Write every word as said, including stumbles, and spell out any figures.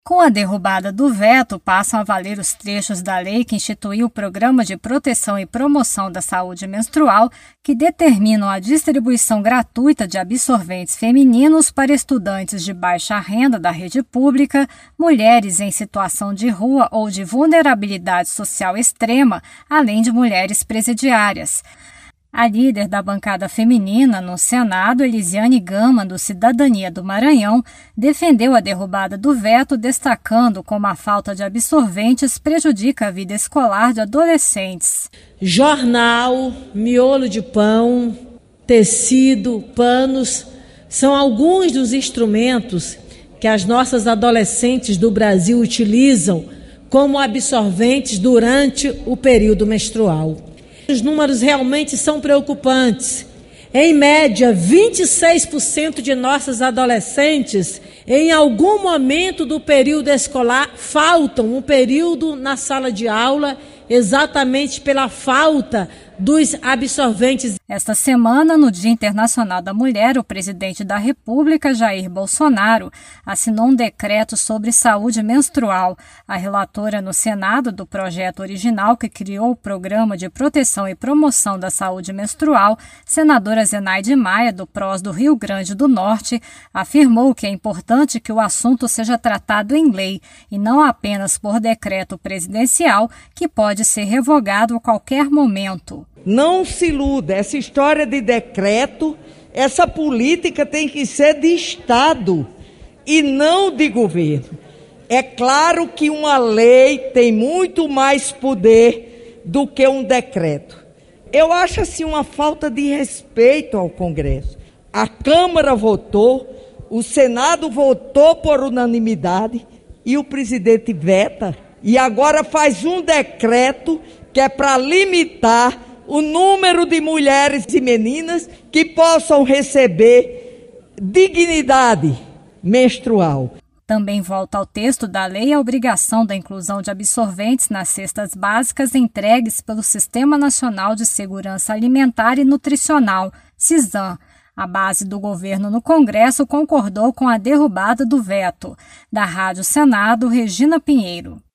Com a derrubada do veto, passam a valer os trechos da lei que instituiu o Programa de Proteção e Promoção da Saúde Menstrual, que determinam a distribuição gratuita de absorventes femininos para estudantes de baixa renda da rede pública, mulheres em situação de rua ou de vulnerabilidade social extrema, além de mulheres presidiárias. A líder da bancada feminina no Senado, Elisiane Gama, do Cidadania do Maranhão, defendeu a derrubada do veto, destacando como a falta de absorventes prejudica a vida escolar de adolescentes. Jornal, miolo de pão, tecido, panos, são alguns dos instrumentos que as nossas adolescentes do Brasil utilizam como absorventes durante o período menstrual. Os números realmente são preocupantes. Em média, vinte e seis por cento de nossas adolescentes, em algum momento do período escolar, faltam um período na sala de aula, exatamente pela falta dos absorventes. Esta semana, no Dia Internacional da Mulher, o presidente da República, Jair Bolsonaro, assinou um decreto sobre saúde menstrual. A relatora no Senado do projeto original que criou o Programa de Proteção e Promoção da Saúde Menstrual, senadora Zenaide Maia, do P R O S do Rio Grande do Norte, afirmou que é importante que o assunto seja tratado em lei e não apenas por decreto presidencial, que pode ser revogado a qualquer momento. Não se iluda, essa história de decreto, essa política tem que ser de Estado e não de governo. É claro que uma lei tem muito mais poder do que um decreto. Eu acho assim uma falta de respeito ao Congresso. A Câmara votou, o Senado votou por unanimidade e o presidente veta. E agora faz um decreto que é para limitar o número de mulheres e meninas que possam receber dignidade menstrual. Também volta ao texto da lei a obrigação da inclusão de absorventes nas cestas básicas entregues pelo Sistema Nacional de Segurança Alimentar e Nutricional, SISAM. A base do governo no Congresso concordou com a derrubada do veto. Da Rádio Senado, Regina Pinheiro.